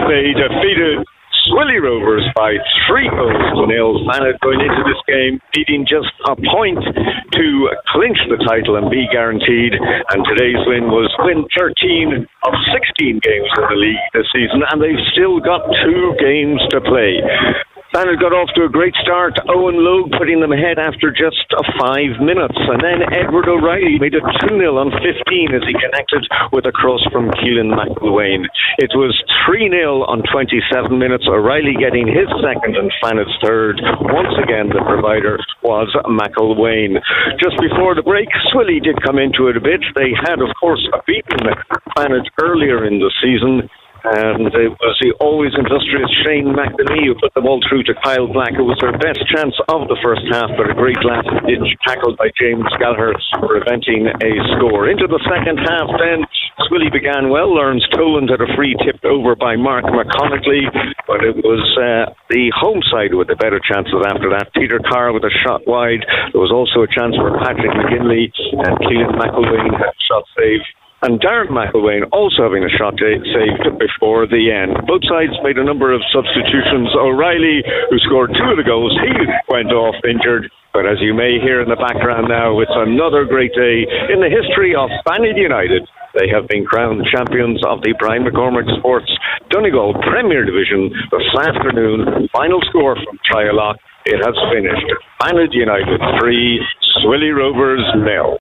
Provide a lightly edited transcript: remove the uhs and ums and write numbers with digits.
they defeated Swilly Rovers by 3-0. Fanad going into this game needing just a point to clinch the title and be guaranteed, and today's win was win 13 of 16 games in the league this season, and they've still got 2 games to play. Fanad got off to a great start. Owen Logue putting them ahead after just 5 minutes. And then Edward O'Reilly made it 2-0 on 15 as he connected with a cross from Keelan McIlwain. It was 3-0 on 27 minutes. O'Reilly getting his second and Fanad's third. Once again, the provider was McIlwain. Just before the break, Swilly did come into it a bit. They had, of course, beaten Fanad earlier in the season. And it was the always industrious Shane McNamee who put the ball through to Kyle Black. It was their best chance of the first half, but a great last-ditch tackle by James Gallagher preventing a score. Into the second half then, Swilly began well. Lawrence Toland had a free tipped over by Mark McConaughey, but it was the home side with the better chances after that. Peter Carr with a shot wide. There was also a chance for Patrick McGinley, and Keelan McIlwain had a shot saved. And Darren McIlwain also having a shot saved before the end. Both sides made a number of substitutions. O'Reilly, who scored 2 of the goals, he went off injured. But as you may hear in the background now, it's another great day in the history of Fanad United. They have been crowned champions of the Brian McCormick Sports Donegal Premier Division this afternoon. Final score from Trialock. It has finished. Fanad United 3, Swilly Rovers 0.